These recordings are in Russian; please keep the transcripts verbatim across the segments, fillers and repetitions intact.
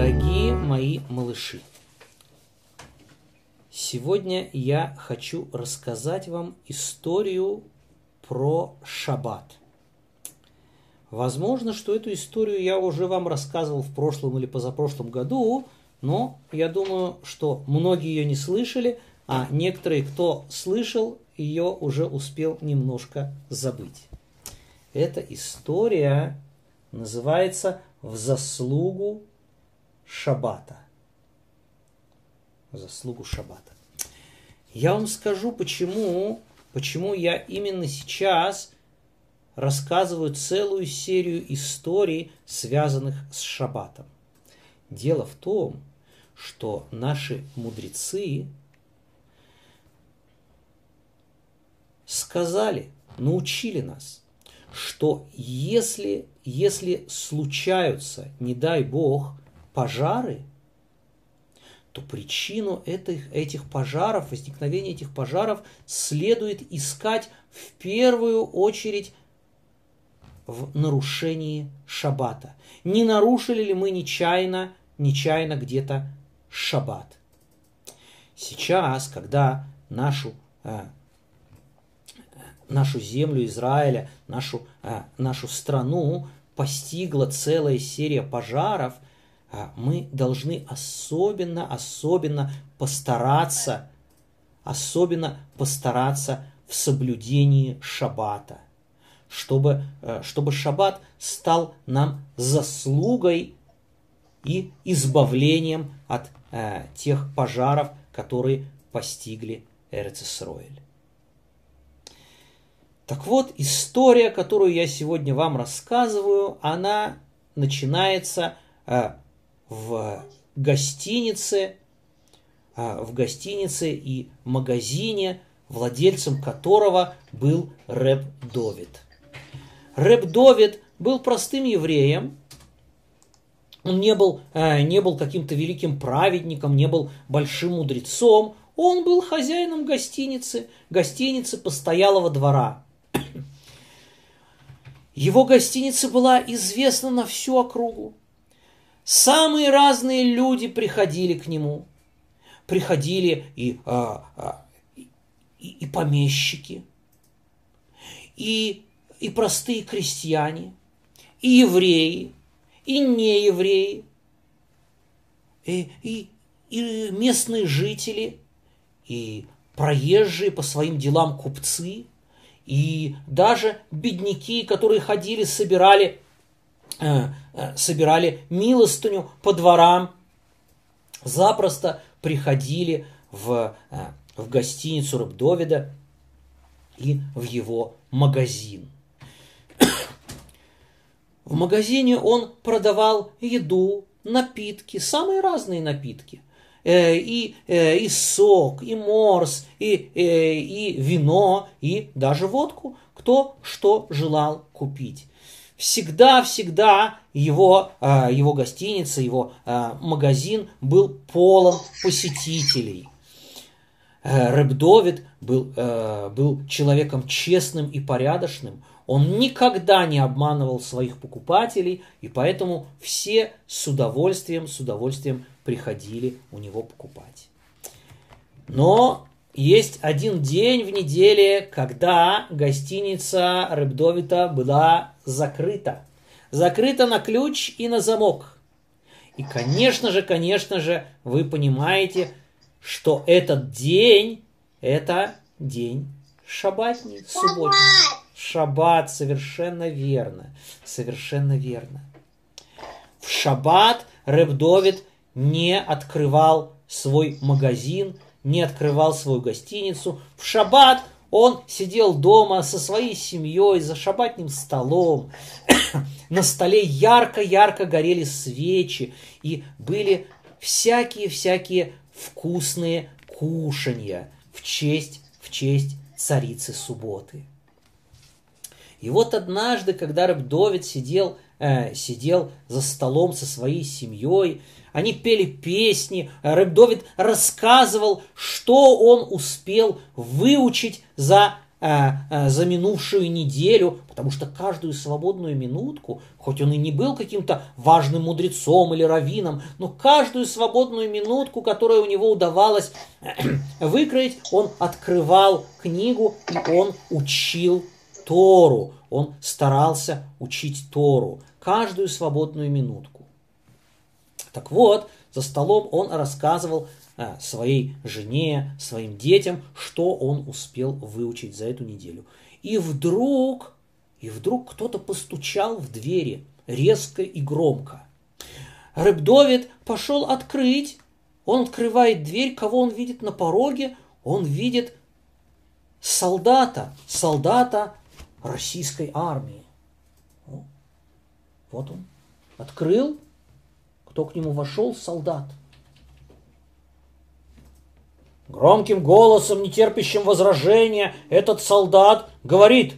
Дорогие мои малыши, сегодня я хочу рассказать вам историю про шаббат. Возможно, что эту историю я уже вам рассказывал в прошлом или позапрошлом году, но я думаю, что многие ее не слышали, а некоторые, кто слышал, ее уже успел немножко забыть. Эта история называется «В заслугу шаббата». В заслугу шаббата. Я вам скажу, почему, почему я именно сейчас рассказываю целую серию историй, связанных с шаббатом. Дело в том, что наши мудрецы сказали, научили нас, что если, если случаются, не дай Бог, пожары, то причину этих, этих пожаров, возникновения этих пожаров следует искать в первую очередь в нарушении шаббата. Не нарушили ли мы нечаянно, нечаянно где-то шаббат? Сейчас, когда нашу э, нашу землю Израиля, нашу, э, нашу страну постигла целая серия пожаров, э, мы должны особенно, особенно постараться, особенно постараться в соблюдении шаббата, чтобы, э, чтобы шаббат стал нам заслугой и избавлением от э, тех пожаров, которые постигли Эрец-Исроэль. Так вот, история, которую я сегодня вам рассказываю, она начинается э, в гостинице, э, в гостинице и магазине, владельцем которого был Реб Довид. Реб Довид был простым евреем. Он не был, э, не был каким-то великим праведником, не был большим мудрецом. Он был хозяином гостиницы, гостиницы постоялого двора. Его гостиница была известна на всю округу. Самые разные люди приходили к нему. Приходили и, а, а, и, и помещики, и, и простые крестьяне, и евреи, и неевреи, и, и, и местные жители, и проезжие по своим делам купцы, и даже бедняки, которые ходили, собирали, э, э, собирали милостыню по дворам, запросто приходили в, э, в гостиницу Реб Довида и в его магазин. В магазине он продавал еду, напитки, самые разные напитки. И, и сок, и морс, и, и вино, и даже водку, кто что желал купить. Всегда-всегда его, его гостиница, его магазин был полон посетителей. Реб Довид был, был человеком честным и порядочным. Он никогда не обманывал своих покупателей, и поэтому все с удовольствием, с удовольствием приходили у него покупать. Но есть один день в неделе, когда гостиница Реб Довида была закрыта. Закрыта на ключ и на замок. И, конечно же, конечно же, вы понимаете, что этот день, это день шаббатний, субботний. Шаббат, совершенно верно, совершенно верно. В шаббат Реб Довид не открывал свой магазин, не открывал свою гостиницу. В шаббат он сидел дома со своей семьей за шаббатным столом. На столе ярко-ярко горели свечи, и были всякие-всякие вкусные кушанья в честь, в честь царицы субботы. И вот однажды, когда Реб Довид сидел, э, сидел за столом со своей семьей, они пели песни, Реб Довид рассказывал, что он успел выучить за, за минувшую неделю, потому что каждую свободную минутку, хоть он и не был каким-то важным мудрецом или раввином, но каждую свободную минутку, которая у него удавалось выкроить, он открывал книгу и он учил Тору. Он старался учить Тору каждую свободную минутку. Так вот, за столом он рассказывал своей жене, своим детям, что он успел выучить за эту неделю. И вдруг, и вдруг кто-то постучал в двери резко и громко. Реб Довид пошел открыть. Он открывает дверь, кого он видит на пороге? Он видит солдата, солдата российской армии. Вот он. Открыл. Кто к нему вошел? Солдат. Громким голосом, не терпящим возражения, этот солдат говорит: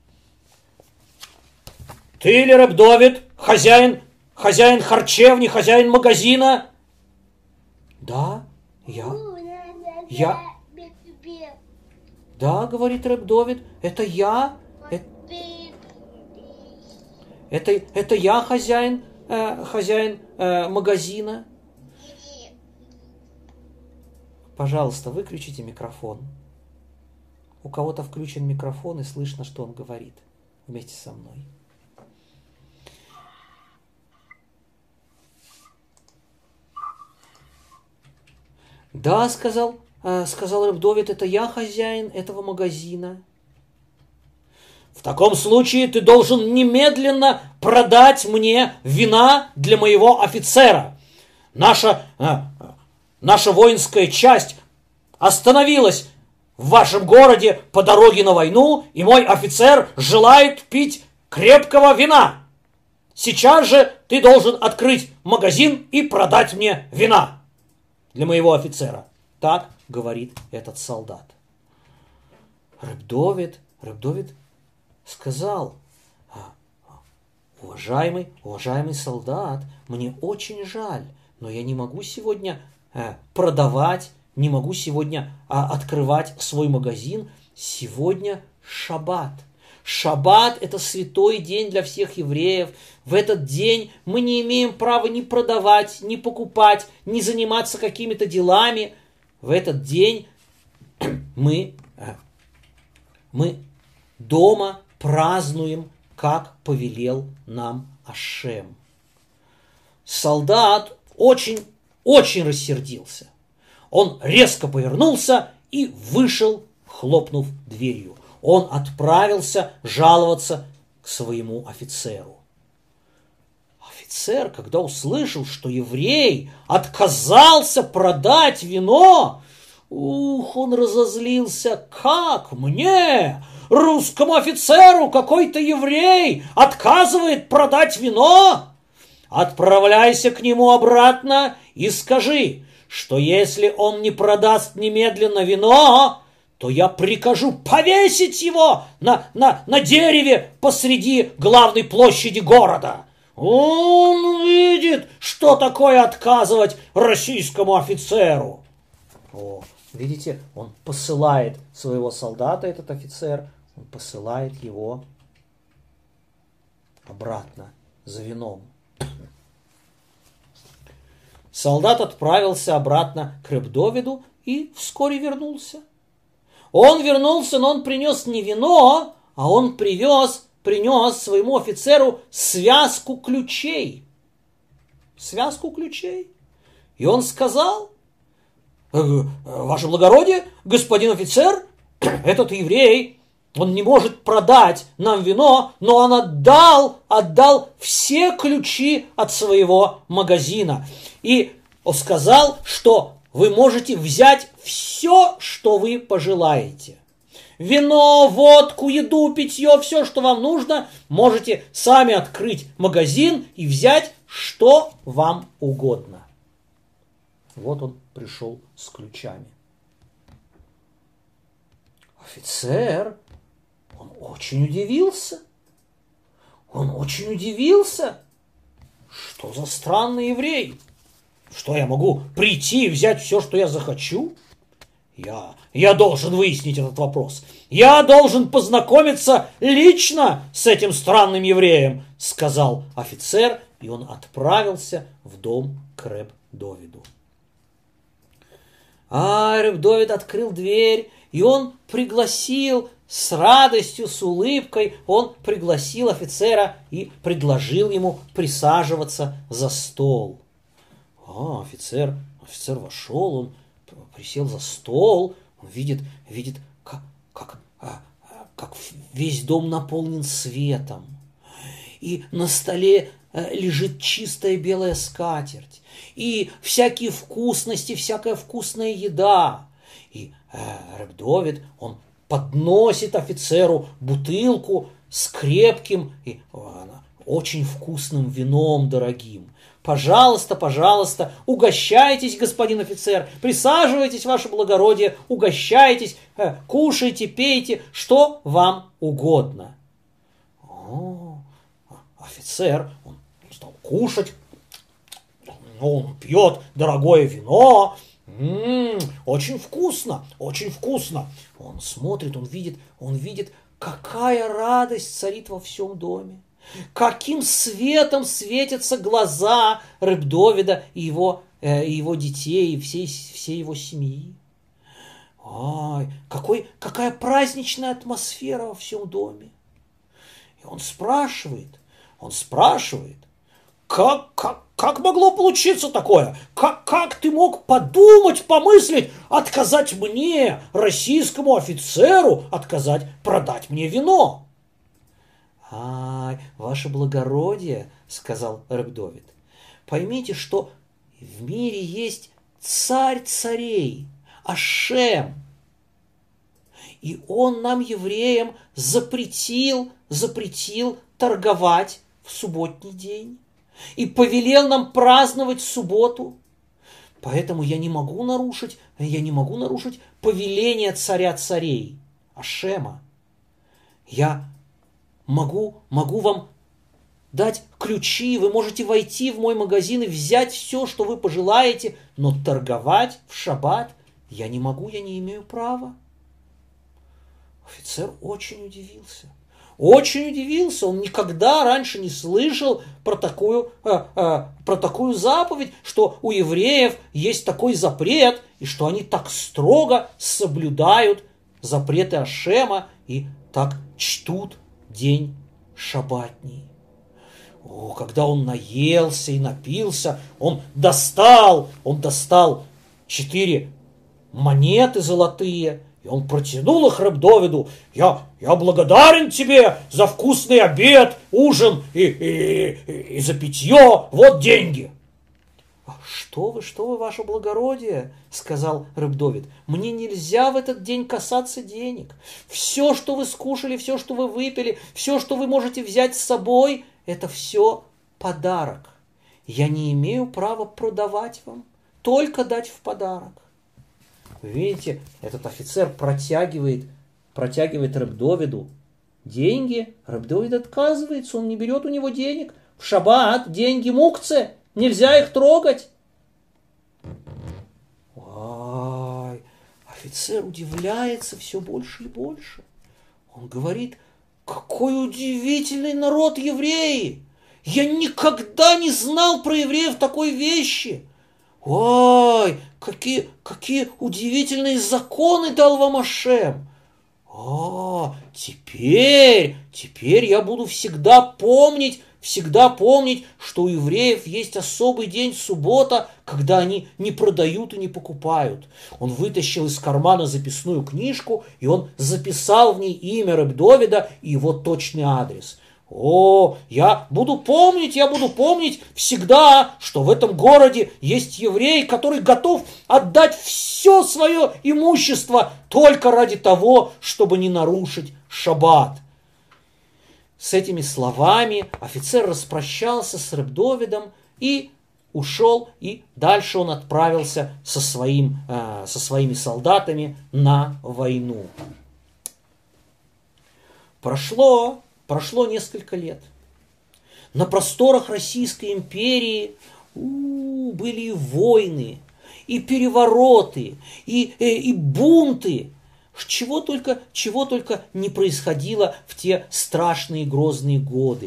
«Ты ли, Реб Довид, хозяин, хозяин харчевни, хозяин магазина?» «Да, я. Я. Да, — говорит Реб Довид, — это я. Это, это, это я хозяин, э, хозяин э, магазина». Пожалуйста, выключите микрофон. У кого-то включен микрофон, и слышно, что он говорит вместе со мной. «Да, — сказал, э, сказал Реб Довид, — это я хозяин этого магазина». «В таком случае ты должен немедленно продать мне вина для моего офицера. Наша... Э, Наша воинская часть остановилась в вашем городе по дороге на войну, и мой офицер желает пить крепкого вина. Сейчас же ты должен открыть магазин и продать мне вина для моего офицера». Так говорит этот солдат. Реб Довид, Реб Довид сказал: уважаемый, уважаемый солдат, мне очень жаль, но я не могу сегодня продавать, не могу сегодня а, открывать свой магазин. Сегодня шаббат. Шаббат – это святой день для всех евреев. В этот день мы не имеем права ни продавать, ни покупать, ни заниматься какими-то делами. В этот день мы, мы дома празднуем, как повелел нам Ашем. Солдат очень Очень рассердился. Он резко повернулся и вышел, хлопнув дверью. Он отправился жаловаться к своему офицеру. Офицер, когда услышал, что еврей отказался продать вино, ух, он разозлился. Как мне, русскому офицеру, какой-то еврей отказывает продать вино? Отправляйся к нему обратно и скажи, что если он не продаст немедленно вино, то я прикажу повесить его на, на, на дереве посреди главной площади города. Он видит, что такое отказывать российскому офицеру. О, видите, он посылает своего солдата, этот офицер, он посылает его обратно за вином. Солдат отправился обратно к Реб Довиду и вскоре вернулся. Он вернулся, но он принес не вино, а он привез, принес своему офицеру связку ключей. Связку ключей. И он сказал: «Ваше благородие, господин офицер, этот еврей, он не может продать нам вино, но он отдал, отдал все ключи от своего магазина. И он сказал, что вы можете взять все, что вы пожелаете. Вино, водку, еду, питье, все, что вам нужно, можете сами открыть магазин и взять, что вам угодно». Вот он пришел с ключами. Офицер, он очень удивился. Он очень удивился. Что за странный еврей? Что, я могу прийти и взять все, что я захочу? Я, я должен выяснить этот вопрос. Я должен познакомиться лично с этим странным евреем, сказал офицер, и он отправился в дом к Реб Довиду. А Реб Довид открыл дверь, и он пригласил с радостью, с улыбкой, он пригласил офицера и предложил ему присаживаться за стол. А офицер, офицер вошел, он присел за стол, он видит, видит, как, как, как весь дом наполнен светом, и на столе лежит чистая белая скатерть, и всякие вкусности, всякая вкусная еда. И э, Реб Довид, он подносит офицеру бутылку с крепким и э, очень вкусным вином дорогим. Пожалуйста, пожалуйста, угощайтесь, господин офицер, присаживайтесь, ваше благородие, угощайтесь, э, кушайте, пейте, что вам угодно. О, офицер, он стал кушать, он пьет дорогое вино, м-м, очень вкусно, очень вкусно. Он смотрит, он видит, он видит, какая радость царит во всем доме. Каким светом светятся глаза Реб Довида и его, э, и его детей, и всей, всей его семьи. Ой, какой, какая праздничная атмосфера во всем доме. И он спрашивает, он спрашивает, как, как, как могло получиться такое? Как, как ты мог подумать, помыслить, отказать мне, российскому офицеру, отказать, продать мне вино? «Ай, ваше благородие, — сказал Реб Довид, — поймите, что в мире есть царь царей, Ашем, и он нам, евреям, запретил, запретил торговать в субботний день и повелел нам праздновать субботу. Поэтому я не могу нарушить, я не могу нарушить повеление царя царей, Ашема. Я Могу, могу вам дать ключи, вы можете войти в мой магазин и взять все, что вы пожелаете, но торговать в шаббат я не могу, я не имею права». Офицер очень удивился. Очень удивился, он никогда раньше не слышал про такую, э, э, про такую заповедь, что у евреев есть такой запрет, и что они так строго соблюдают запреты Ашема и так чтут день шаббатний. О, когда он наелся и напился, он достал, он достал четыре монеты золотые, и он протянул их Реб Довиду. Я, я благодарен тебе за вкусный обед, ужин и, и, и, и за питье. Вот деньги. «Что вы, что вы, ваше благородие, — сказал Реб Довид, — мне нельзя в этот день касаться денег. Все, что вы скушали, все, что вы выпили, все, что вы можете взять с собой, это все подарок. Я не имею права продавать вам, только дать в подарок». Вы видите, этот офицер протягивает, протягивает Реб Довиду деньги. Реб Довид отказывается, он не берет у него денег. В шаббат деньги мукце. Нельзя их трогать. Ой, офицер удивляется все больше и больше. Он говорит: какой удивительный народ евреи! Я никогда не знал про евреев такой вещи. Ой, какие, какие удивительные законы дал вам Ашем. А, теперь, теперь я буду всегда помнить, всегда помнить, что у евреев есть особый день суббота, когда они не продают и не покупают. Он вытащил из кармана записную книжку, и он записал в ней имя Реб Довида и его точный адрес. О, я буду помнить, я буду помнить всегда, что в этом городе есть еврей, который готов отдать все свое имущество только ради того, чтобы не нарушить шаббат. С этими словами офицер распрощался с Реб Довидом и ушел, и дальше он отправился со, своим, э, со своими солдатами на войну. Прошло, прошло несколько лет. На просторах Российской империи у, были войны, и перевороты, и, и, и бунты. Чего только, чего только не происходило в те страшные грозные годы.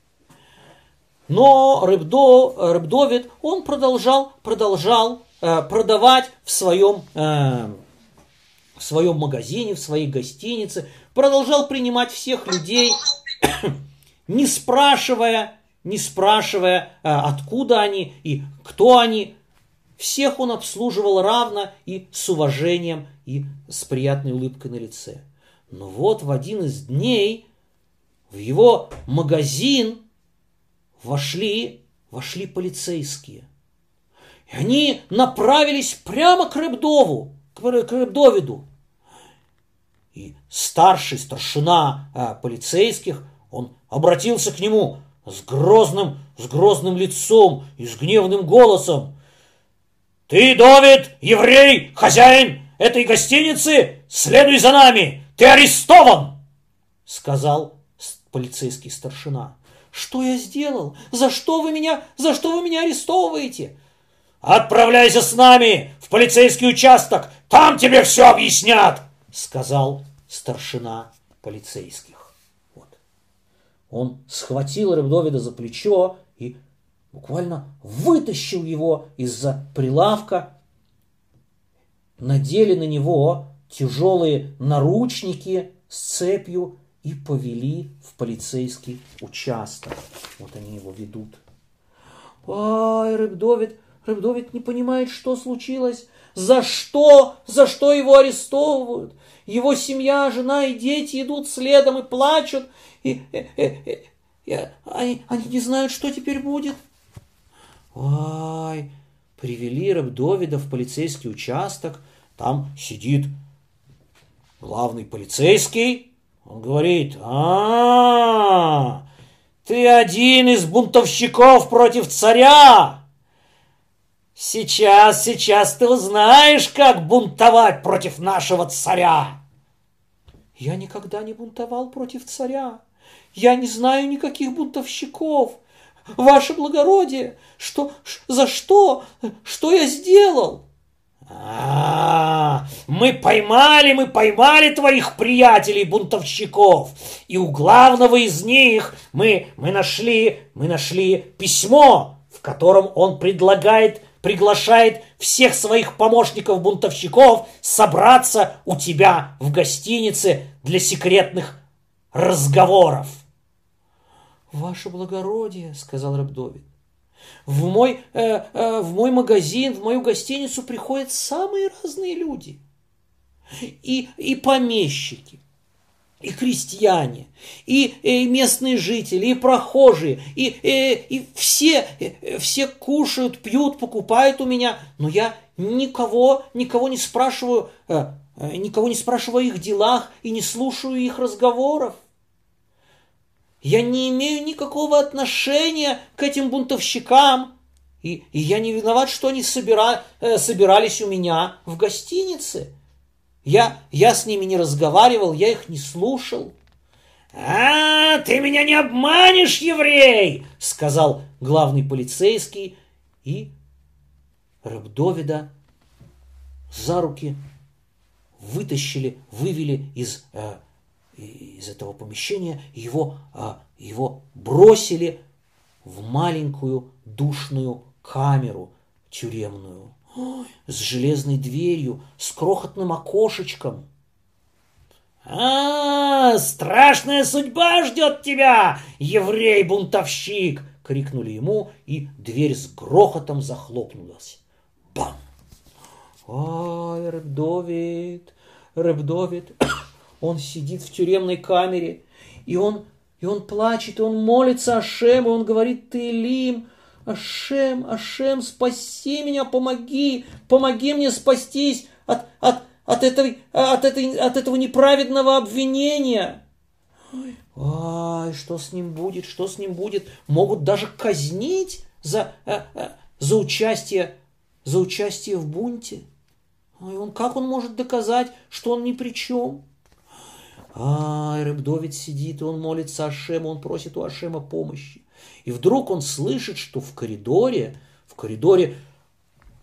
Но Реб Довид, он продолжал, продолжал э, продавать в своем, э, в своем магазине, в своей гостинице, продолжал принимать всех людей, не спрашивая, не спрашивая, э, откуда они и кто они. Всех он обслуживал равно и с уважением, и с приятной улыбкой на лице. Но вот в один из дней в его магазин вошли, вошли полицейские. И они направились прямо к Ребдову, к Ребдовиду. И старший старшина а, полицейских, он обратился к нему с грозным, с грозным лицом и с гневным голосом. «Ты, Довид, еврей, хозяин этой гостиницы, следуй за нами, ты арестован!» сказал полицейский старшина. «Что я сделал? За что вы меня, за что вы меня арестовываете?» «Отправляйся с нами в полицейский участок, там тебе все объяснят!» сказал старшина полицейских. Вот. Он схватил Ребдовида за плечо и буквально вытащил его из-за прилавка, надели на него тяжелые наручники с цепью и повели в полицейский участок. Вот они его ведут. Ай, Ребдовид, Ребдовид не понимает, что случилось. За что? За что его арестовывают? Его семья, жена и дети идут следом и плачут. И, и, и, и, они, они не знают, что теперь будет. Ай, привели Ребдовида в полицейский участок. Там сидит главный полицейский. Он говорит: а, ты один из бунтовщиков против царя. Сейчас, сейчас ты узнаешь, как бунтовать против нашего царя. Я никогда не бунтовал против царя. Я не знаю никаких бунтовщиков. Ваше благородие, что, за что? Что я сделал? А, мы поймали, мы поймали твоих приятелей-бунтовщиков. И у главного из них мы, мы, нашли, мы нашли письмо, в котором он предлагает, приглашает всех своих помощников-бунтовщиков собраться у тебя в гостинице для секретных разговоров. «Ваше благородие, — сказал Ребдовид, — в мой, э, э, в мой магазин, в мою гостиницу приходят самые разные люди. И, и помещики, и крестьяне, и, и местные жители, и прохожие, и, и, и все, и, все кушают, пьют, покупают у меня, но я никого, никого не спрашиваю, э, никого не спрашиваю о их делах и не слушаю их разговоров. Я не имею никакого отношения к этим бунтовщикам, и, и я не виноват, что они собира, э, собирались у меня в гостинице. Я, я с ними не разговаривал, я их не слушал». «А, ты меня не обманешь, еврей!» — сказал главный полицейский, и Ребдовида за руки вытащили, вывели из... Э, из этого помещения, его, а, его бросили в маленькую душную камеру тюремную, ой, с железной дверью, с крохотным окошечком. «А, страшная судьба ждет тебя, еврей-бунтовщик!» — крикнули ему, и дверь с грохотом захлопнулась. Бам! Ай, Ребдовид, Ребдовид... Он сидит в тюремной камере, и он, и он плачет, и он молится Ашему, и он говорит: Теилим, Ашем, Ашем, спаси меня, помоги, помоги мне спастись от, от, от, этой, от, этой, от этого неправедного обвинения. Ай, что с ним будет, что с ним будет? Могут даже казнить за, за, участие, за участие в бунте. Ай, он, как он может доказать, что он ни при чем? А Ребдовид сидит, и он молится Ашему, он просит у Ашема помощи. И вдруг он слышит, что в коридоре, в коридоре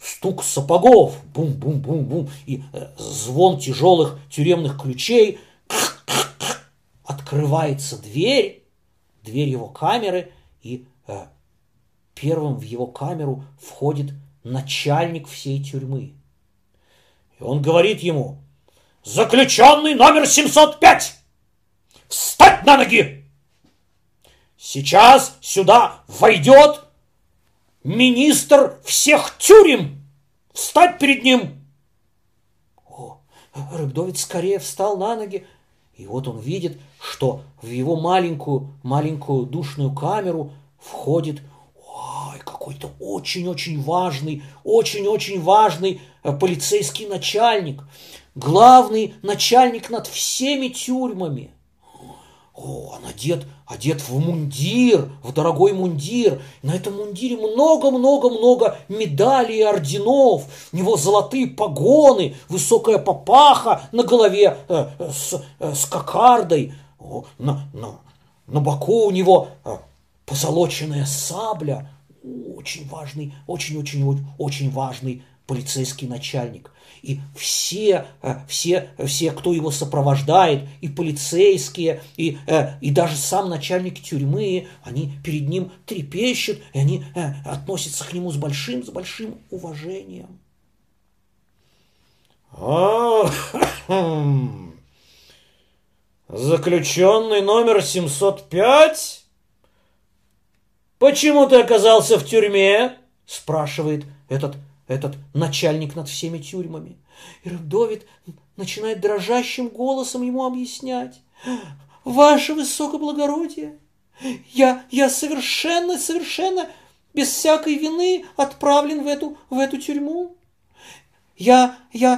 стук сапогов, бум-бум-бум-бум, и э, звон тяжелых тюремных ключей. Открывается дверь, дверь его камеры, и э, первым в его камеру входит начальник всей тюрьмы. И он говорит ему: заключенный номер семьсот пять, встать на ноги! Сейчас сюда войдет министр всех тюрем. Встать перед ним! О, Рыбдовит скорее встал на ноги, и вот он видит, что в его маленькую, маленькую душную камеру входит ой, какой-то очень-очень важный, очень-очень важный полицейский начальник, главный начальник над всеми тюрьмами. О, он одет, одет в мундир, в дорогой мундир. На этом мундире много-много-много медалей и орденов. У него золотые погоны, высокая папаха на голове э, с, э, с кокардой. О, на, на, на боку у него э, позолоченная сабля. Очень важный, очень-очень-очень важный полицейский начальник. И все, все, все, кто его сопровождает, и полицейские, и, и даже сам начальник тюрьмы, они перед ним трепещут, и они относятся к нему с большим, с большим уважением. Заключенный номер семьсот пять? Почему ты оказался в тюрьме? Спрашивает этот Этот начальник над всеми тюрьмами. И Рыбдовит начинает дрожащим голосом ему объяснять: ваше высокоблагородие, я, я совершенно, совершенно без всякой вины отправлен в эту, в эту тюрьму. Я, я,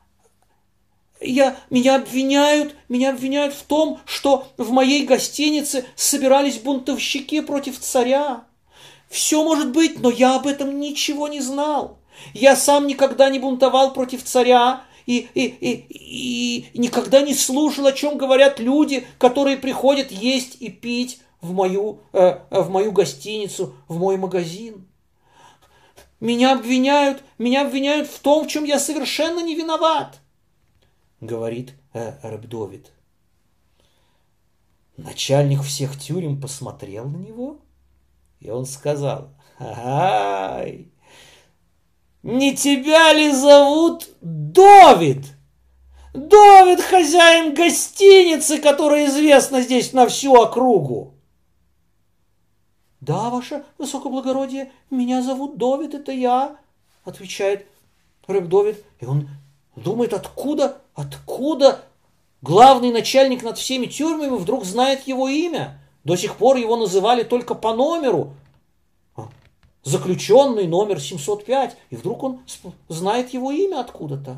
я, меня обвиняют, меня обвиняют в том, что в моей гостинице собирались бунтовщики против царя. Все может быть, но я об этом ничего не знал. Я сам никогда не бунтовал против царя и, и, и, и никогда не слушал, о чем говорят люди, которые приходят есть и пить в мою, э, в мою гостиницу, в мой магазин. Меня обвиняют, меня обвиняют в том, в чем я совершенно не виноват, говорит э, Рыбдовит. Начальник всех тюрем посмотрел на него, и он сказал: ай, не тебя ли зовут Довид? Довид, хозяин гостиницы, которая известна здесь на всю округу. Да, ваше высокоблагородие, меня зовут Довид, это я, отвечает Рыбдовит. И он думает, откуда, откуда главный начальник над всеми тюрьмами вдруг знает его имя. До сих пор его называли только по номеру. Заключенный номер семьсот пять. И вдруг он знает его имя откуда-то.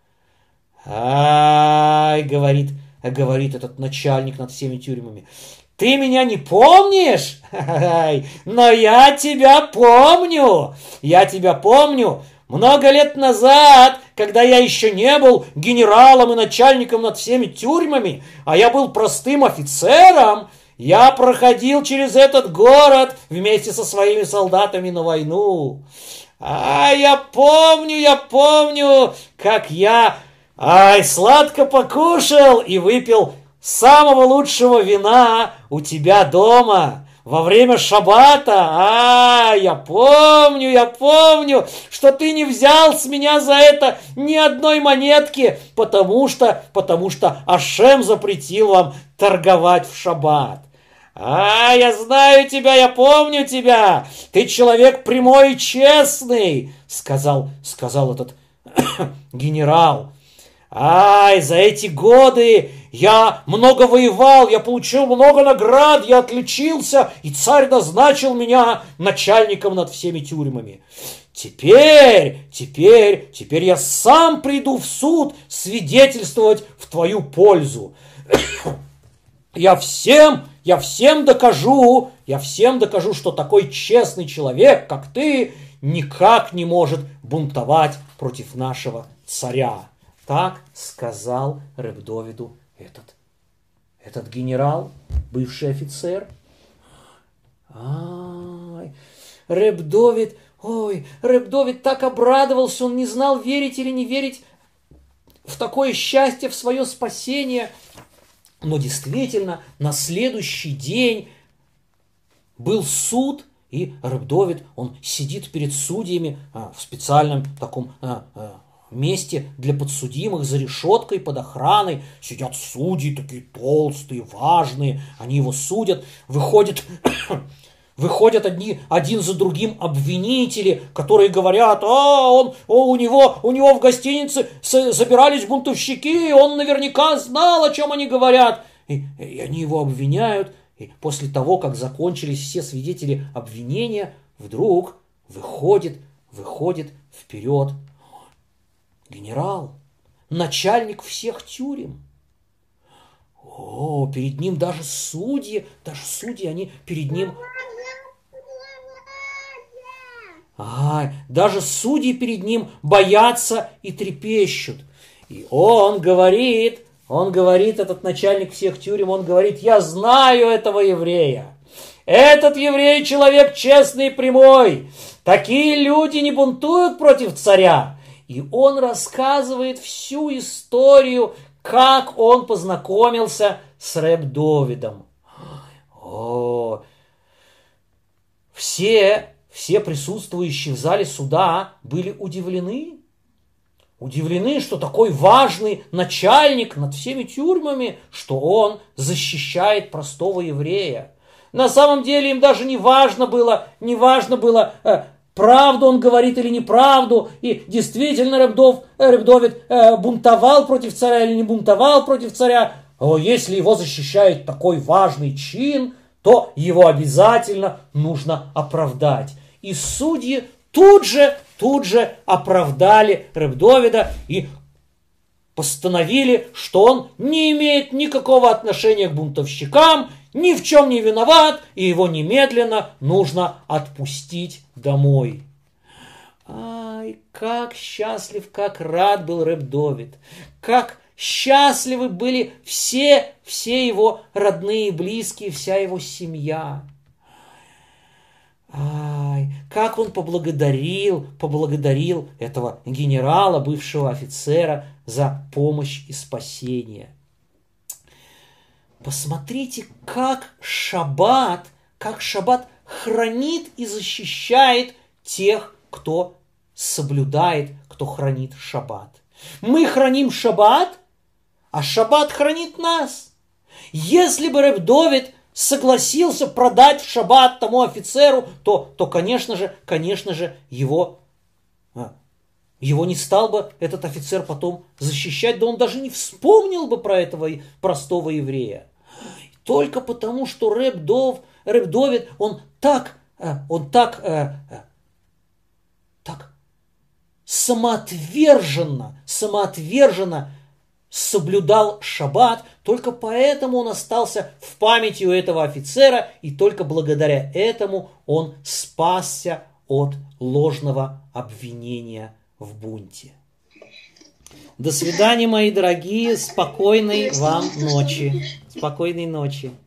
Ай, говорит, говорит этот начальник над всеми тюрьмами. Ты меня не помнишь? Ай, но я тебя помню. Я тебя помню. Много лет назад, когда я еще не был генералом и начальником над всеми тюрьмами, а я был простым офицером, я проходил через этот город вместе со своими солдатами на войну. А я помню, я помню, как я, ай, сладко покушал и выпил самого лучшего вина у тебя дома во время шаббата. А, я помню, я помню, что ты не взял с меня за это ни одной монетки, потому что, потому что Ашем запретил вам торговать в шаббат. А, я знаю тебя, я помню тебя. Ты человек прямой и честный, сказал, сказал этот генерал. Ай, за эти годы я много воевал, я получил много наград, я отличился, и царь назначил меня начальником над всеми тюрьмами. Теперь, теперь, теперь я сам приду в суд свидетельствовать в твою пользу. Я всем, я всем докажу, я всем докажу, что такой честный человек, как ты, никак не может бунтовать против нашего царя. Так сказал Рыбдовиду этот, этот генерал, бывший офицер. Ай, Рыбдовид ой, рэб Довид так обрадовался, он не знал, верить или не верить в такое счастье, в свое спасение. Но действительно, на следующий день был суд, и рэб Довид, он сидит перед судьями а, в специальном таком а, а, месте для подсудимых, за решеткой, под охраной. Сидят судьи такие толстые, важные, они его судят. Выходят, выходят одни, один за другим обвинители, которые говорят: а, он, о, у, него, у него в гостинице собирались бунтовщики, он наверняка знал, о чем они говорят. И, и они его обвиняют. И после того, как закончились все свидетели обвинения, вдруг выходит, выходит вперед генерал, начальник всех тюрем. О, перед ним даже судьи, даже судьи, они перед ним... А, даже судьи перед ним боятся и трепещут. И он говорит... Он говорит, этот начальник всех тюрем, он говорит: я знаю этого еврея. Этот еврей человек честный и прямой. Такие люди не бунтуют против царя. И он рассказывает всю историю, как он познакомился с рэб Довидом. О, все, все присутствующие в зале суда были удивлены. Удивлены, что такой важный начальник над всеми тюрьмами, что он защищает простого еврея. На самом деле им даже не важно было, не важно было, э, правду он говорит или неправду, и действительно рэб, Дов, э, рэб Довид э, бунтовал против царя или не бунтовал против царя. О, если его защищает такой важный чин, то его обязательно нужно оправдать. И судьи тут же Тут же оправдали рэб Довида и постановили, что он не имеет никакого отношения к бунтовщикам, ни в чем не виноват, и его немедленно нужно отпустить домой. Ай, как счастлив, как рад был рэб Довид, как счастливы были все, все его родные, близкие, вся его семья. Ай, как он поблагодарил, поблагодарил этого генерала, бывшего офицера, за помощь и спасение. Посмотрите, как шаббат, как шаббат хранит и защищает тех, кто соблюдает, кто хранит шаббат. Мы храним шаббат, а шаббат хранит нас. Если бы рэб Довид согласился продать в шаббат тому офицеру, то, то конечно же, конечно же, его, его не стал бы этот офицер потом защищать, да он даже не вспомнил бы про этого простого еврея. Только потому, что рэб, Дов, рэб Довид, он так, он так, так самоотверженно, самоотверженно соблюдал шаббат, только поэтому он остался в памяти у этого офицера, и только благодаря этому он спасся от ложного обвинения в бунте. До свидания, мои дорогие, спокойной вам ночи. Спокойной ночи.